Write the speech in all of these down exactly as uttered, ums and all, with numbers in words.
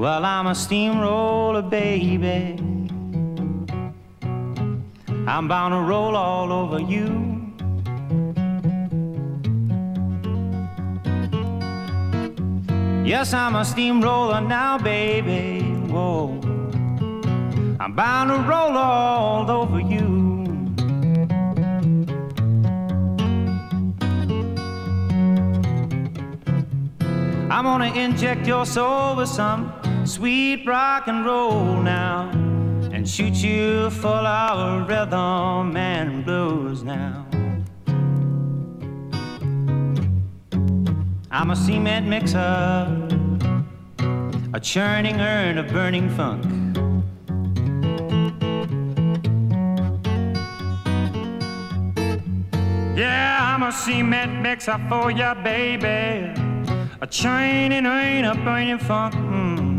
Well, I'm a steamroller, baby. I'm bound to roll all over you. Yes, I'm a steamroller now, baby. Whoa, I'm bound to roll all over you. I'm gonna inject your soul with some sweet rock and roll now, and shoot you full of rhythm and blues now. I'm a cement mixer, a churning urn of burning funk. Yeah, I'm a cement mixer for ya, baby, a churning urn of burning funk. Mm-hmm.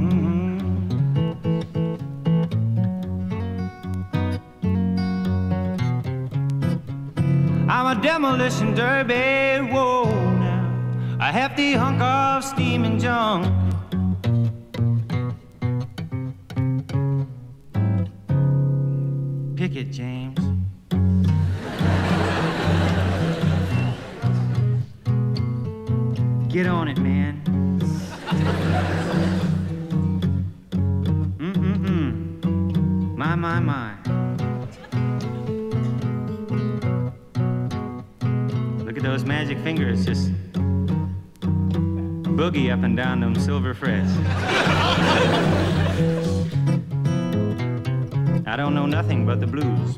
I'm a demolition derby, whoa now, a hefty hunk of steaming junk. Pick it, James. Get on it, man. Mm-mm-mm. My, my, my. Look at those magic fingers just boogie up and down them silver frets. I don't know nothing but the blues.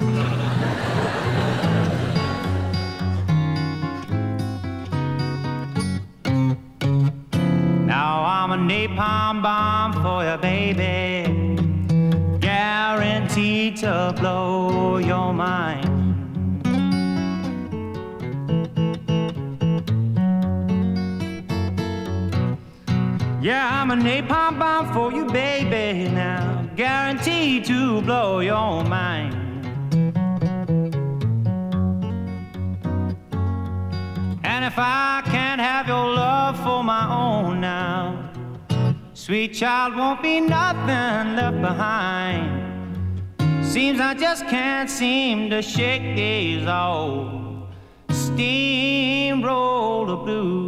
Now I'm a napalm bomb for you, baby, guaranteed to blow your mind. Yeah, I'm a napalm bomb for you, baby, now, guaranteed to blow your mind. And if I can't have your love for my own now, sweet child, won't be nothing left behind. Seems I just can't seem to shake these old steamroller blues.